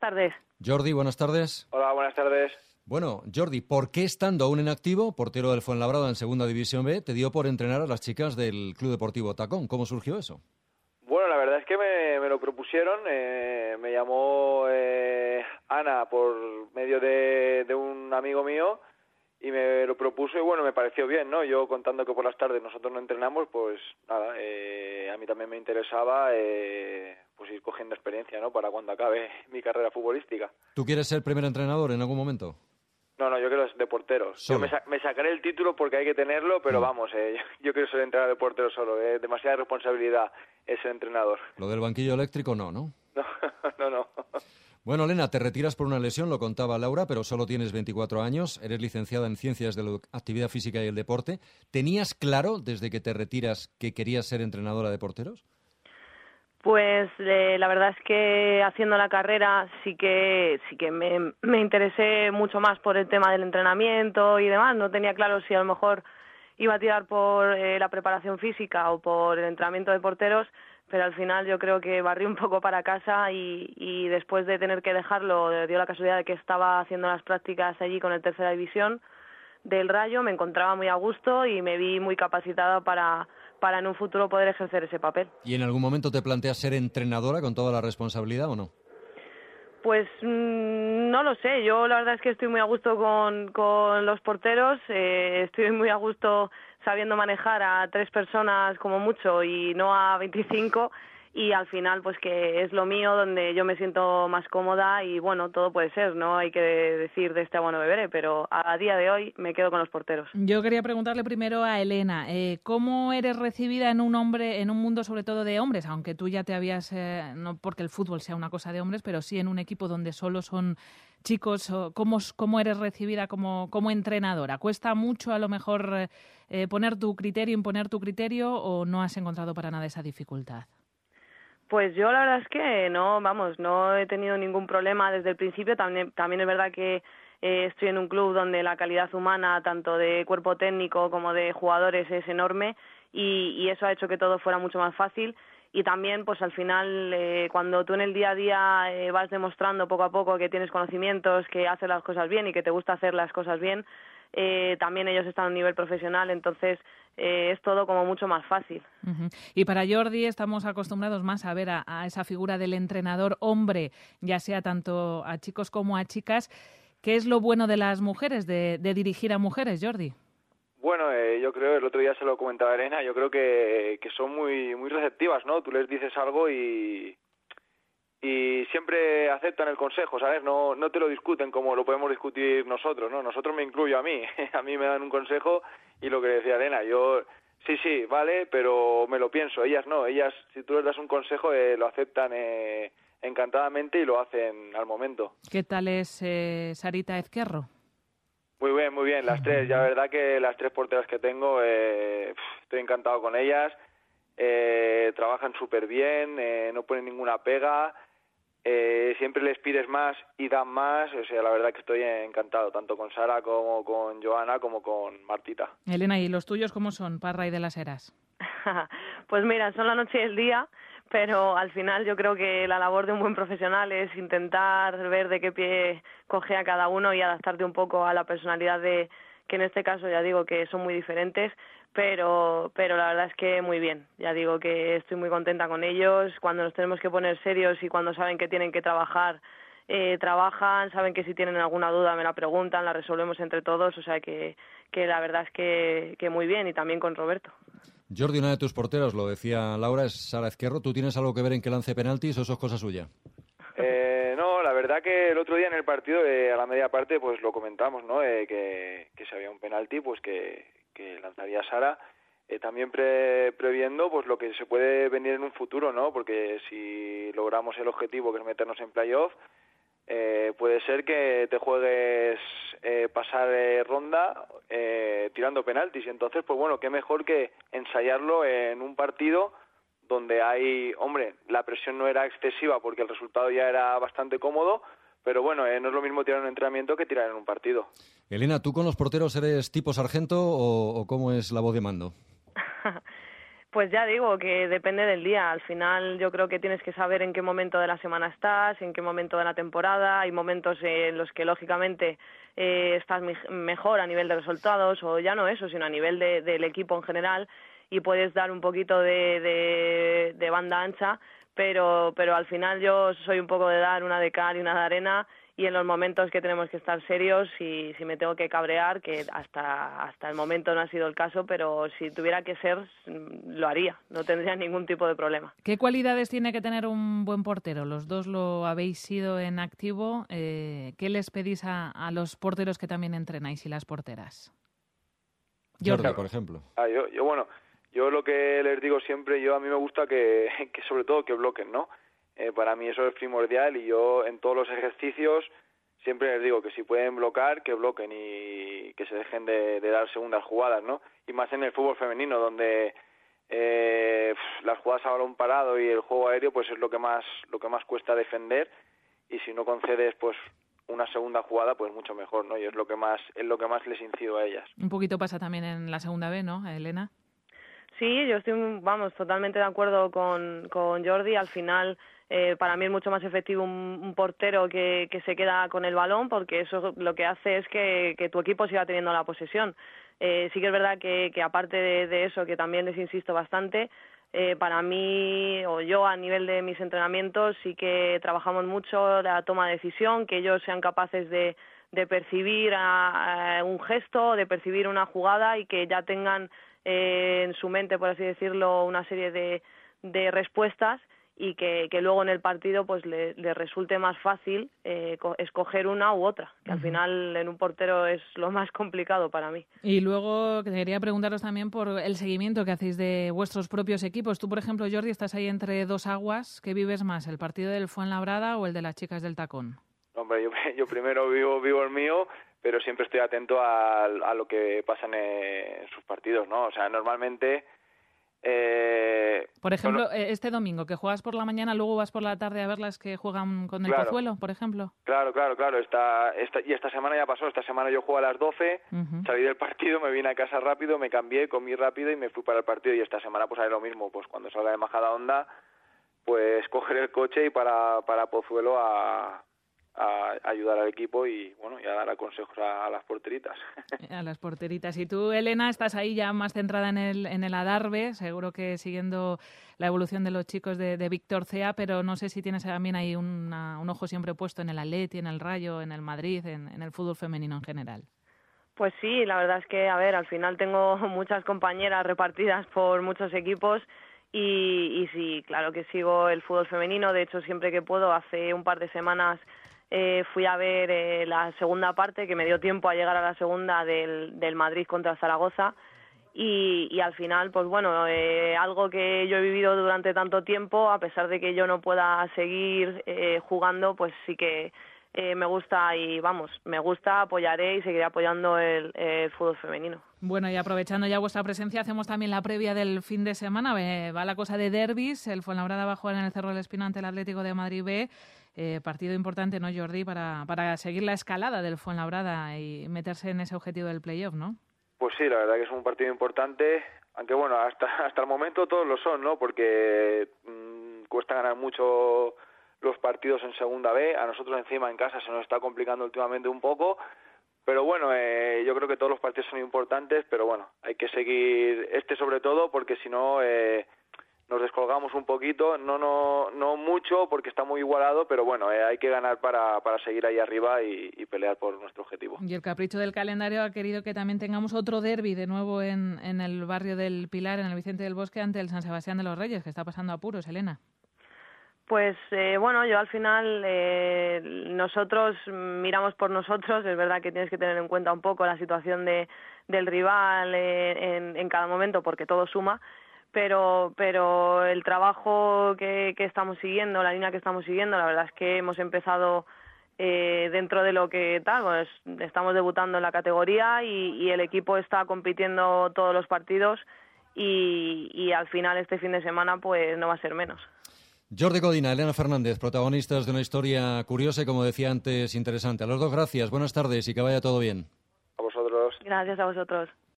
tardes. Jordi, buenas tardes. Hola, buenas tardes. Bueno, Jordi, ¿por qué estando aún en activo, portero del Fuenlabrada en Segunda División B, te dio por entrenar a las chicas del Club Deportivo Tacón? ¿Cómo surgió eso? Bueno, la verdad es que me lo propusieron, me llamó Ana por medio de un amigo mío y me lo propuso y bueno, me pareció bien, ¿no? Yo contando que por las tardes nosotros no entrenamos, pues nada, a mí también me interesaba pues ir cogiendo experiencia, ¿no? Para cuando acabe mi carrera futbolística. ¿Tú quieres ser primer entrenador en algún momento? No, yo quiero ser de porteros. Solo. Yo me sacaré el título porque hay que tenerlo, pero vamos, yo quiero ser entrenador de portero solo. Demasiada responsabilidad es ser entrenador. Lo del banquillo eléctrico no. No. Bueno, Elena, te retiras por una lesión, lo contaba Laura, pero solo tienes 24 años, eres licenciada en Ciencias de la Actividad Física y el Deporte. ¿Tenías claro desde que te retiras que querías ser entrenadora de porteros? Pues la verdad es que haciendo la carrera sí que me interesé mucho más por el tema del entrenamiento y demás. No tenía claro si a lo mejor iba a tirar por la preparación física o por el entrenamiento de porteros, pero al final yo creo que barrí un poco para casa y después de tener que dejarlo, dio la casualidad de que estaba haciendo las prácticas allí con el Tercera División del Rayo, me encontraba muy a gusto y me vi muy capacitada para en un futuro poder ejercer ese papel. ¿Y en algún momento te planteas ser entrenadora con toda la responsabilidad o no? Pues no lo sé, yo la verdad es que estoy muy a gusto con los porteros, estoy muy a gusto sabiendo manejar a 3 personas como mucho y no a 25 y al final pues que es lo mío donde yo me siento más cómoda y bueno, todo puede ser, no hay que decir de este agua no beberé, pero a día de hoy me quedo con los porteros. Yo quería preguntarle primero a Elena, ¿cómo eres recibida en un mundo sobre todo de hombres? Aunque tú ya te habías, no porque el fútbol sea una cosa de hombres, pero sí en un equipo donde solo son chicos, ¿cómo eres recibida como entrenadora? ¿Cuesta mucho a lo mejor imponer tu criterio o no has encontrado para nada esa dificultad? Pues yo la verdad es que no he tenido ningún problema desde el principio. También es verdad que estoy en un club donde la calidad humana, tanto de cuerpo técnico como de jugadores, es enorme y eso ha hecho que todo fuera mucho más fácil. Y también, pues al final, cuando tú en el día a día vas demostrando poco a poco que tienes conocimientos, que haces las cosas bien y que te gusta hacer las cosas bien, también ellos están a un nivel profesional, entonces es todo como mucho más fácil. Uh-huh. Y para Jordi estamos acostumbrados más a ver a esa figura del entrenador hombre, ya sea tanto a chicos como a chicas. ¿Qué es lo bueno de las mujeres, de dirigir a mujeres, Jordi? Bueno, yo creo, el otro día se lo comentaba a Elena, yo creo que son muy receptivas, ¿no? Tú les dices algo y siempre aceptan el consejo, ¿sabes? No te lo discuten como lo podemos discutir nosotros, ¿no? Nosotros, me incluyo a mí me dan un consejo y lo que decía Elena, yo sí, vale, pero me lo pienso. Ellas no, si tú les das un consejo lo aceptan encantadamente y lo hacen al momento. ¿Qué tal es Sarita Ezquerro? Muy bien, las 3, ya la verdad que las 3 porteras que tengo, estoy encantado con ellas, trabajan súper bien, no ponen ninguna pega, siempre les pides más y dan más, o sea, la verdad que estoy encantado, tanto con Sara como con Joana como con Martita. Elena, ¿y los tuyos cómo son, Parra y de las Heras? Pues mira, son la noche y el día, pero al final yo creo que la labor de un buen profesional es intentar ver de qué pie coge a cada uno y adaptarte un poco a la personalidad que en este caso ya digo que son muy diferentes, pero la verdad es que muy bien. Ya digo que estoy muy contenta con ellos. Cuando nos tenemos que poner serios y cuando saben que tienen que trabajar, trabajan, saben que si tienen alguna duda me la preguntan, la resolvemos entre todos, o sea que la verdad es que muy bien, y también con Roberto. Jordi, una de tus porteros, lo decía Laura, es Sara Ezquerro. ¿Tú tienes algo que ver en que lance penaltis o eso es cosa suya? No, la verdad que el otro día en el partido, a la media parte, pues lo comentamos, ¿no? Que si había un penalti, pues que lanzaría Sara, también previendo pues lo que se puede venir en un futuro, ¿no? Porque si logramos el objetivo, que es meternos en playoff, puede ser que te juegues pasar ronda tirando penaltis, y entonces pues bueno, qué mejor que ensayarlo en un partido donde la presión no era excesiva porque el resultado ya era bastante cómodo, pero bueno, no es lo mismo tirar en un entrenamiento que tirar en un partido. Elena, ¿tú con los porteros eres tipo sargento o cómo es la voz de mando? Pues ya digo que depende del día. Al final yo creo que tienes que saber en qué momento de la semana estás, en qué momento de la temporada. Hay momentos en los que lógicamente estás mejor a nivel de resultados, o ya no eso, sino a nivel del equipo en general, y puedes dar un poquito de banda ancha, pero al final yo soy un poco de dar una de cal y una de arena, y en los momentos que tenemos que estar serios, si me tengo que cabrear, que hasta el momento no ha sido el caso, pero si tuviera que ser, lo haría, no tendría ningún tipo de problema. ¿Qué cualidades tiene que tener un buen portero? Los dos lo habéis sido en activo. ¿Qué les pedís a los porteros que también entrenáis y las porteras? Jordi, por ejemplo. Yo lo que les digo siempre, a mí me gusta que sobre todo que bloquen, ¿no? Para mí eso es primordial, y yo en todos los ejercicios siempre les digo que si pueden bloquear, que bloquen y que se dejen de dar segundas jugadas, ¿no? Y más en el fútbol femenino, donde las jugadas a balón parado y el juego aéreo pues es lo que más cuesta defender, y si no concedes pues una segunda jugada, pues mucho mejor, ¿no? Y es lo que más les incido a ellas. Un poquito pasa también en la segunda B, ¿no, Elena? Sí, yo estoy, totalmente de acuerdo con Jordi. Al final, para mí es mucho más efectivo un portero que se queda con el balón, porque eso lo que hace es que tu equipo siga teniendo la posesión. Sí que es verdad que aparte de eso, que también les insisto bastante, para mí, o yo a nivel de mis entrenamientos, sí que trabajamos mucho la toma de decisión, que ellos sean capaces de percibir un gesto, de percibir una jugada, y que ya tengan en su mente, por así decirlo, una serie de respuestas, y que luego en el partido pues le resulte más fácil escoger una u otra, que al final en un portero es lo más complicado para mí. Y luego quería preguntaros también por el seguimiento que hacéis de vuestros propios equipos. Tú, por ejemplo, Jordi, estás ahí entre dos aguas. ¿Qué vives más, el partido del Fuenlabrada o el de las chicas del Tacón? Hombre, yo primero vivo el mío, pero siempre estoy atento a lo que pasa en sus partidos, ¿no? O sea, normalmente... por ejemplo, este domingo, que juegas por la mañana, luego vas por la tarde a ver las que juegan con el Pozuelo, por ejemplo. Claro. Esta semana ya pasó. Esta semana yo juego a las 12, salí del partido, me vine a casa rápido, me cambié, comí rápido y me fui para el partido. Y esta semana pues haré lo mismo, pues cuando salga de Majadahonda, pues coger el coche y para Pozuelo a ayudar al equipo y a dar consejos a las porteritas. A las porteritas. Y tú, Elena, estás ahí ya más centrada en el Adarve, seguro que siguiendo la evolución de los chicos de Víctor Cea, pero no sé si tienes también ahí un ojo siempre puesto en el Atleti, en el Rayo, en el Madrid, en el fútbol femenino en general. Pues sí, la verdad es que, al final tengo muchas compañeras repartidas por muchos equipos. Y sí, claro que sigo el fútbol femenino. De hecho, siempre que puedo, hace un par de semanas fui a ver la segunda parte, que me dio tiempo a llegar a la segunda del Madrid contra Zaragoza, y al final, pues algo que yo he vivido durante tanto tiempo, a pesar de que yo no pueda seguir jugando, pues sí que me gusta, apoyaré y seguiré apoyando el fútbol femenino. Bueno, y aprovechando ya vuestra presencia, hacemos también la previa del fin de semana. Va la cosa de derbis. El Fuenlabrada va a jugar en el Cerro del Espino ante el Atlético de Madrid B. Partido importante, ¿no, Jordi? Para seguir la escalada del Fuenlabrada y meterse en ese objetivo del playoff, ¿no? Pues sí, la verdad que es un partido importante, aunque hasta el momento todos lo son, ¿no? Porque cuesta ganar mucho los partidos en segunda B. A nosotros encima en casa se nos está complicando últimamente un poco. Pero yo creo que todos los partidos son importantes, pero hay que seguir sobre todo, porque si no nos descolgamos un poquito, no mucho porque está muy igualado, pero hay que ganar para seguir ahí arriba y pelear por nuestro objetivo. Y el capricho del calendario ha querido que también tengamos otro derbi de nuevo en el barrio del Pilar, en el Vicente del Bosque, ante el San Sebastián de los Reyes, que está pasando apuros, Elena. Pues yo al final nosotros miramos por nosotros. Es verdad que tienes que tener en cuenta un poco la situación del rival en cada momento, porque todo suma, pero el trabajo que estamos siguiendo, la línea que estamos siguiendo, la verdad es que hemos empezado dentro de lo que pues estamos debutando en la categoría y el equipo está compitiendo todos los partidos y al final este fin de semana pues no va a ser menos. Jordi Codina, Elena Fernández, protagonistas de una historia curiosa y, como decía antes, interesante. A los dos, gracias, buenas tardes y que vaya todo bien. A vosotros. Gracias a vosotros.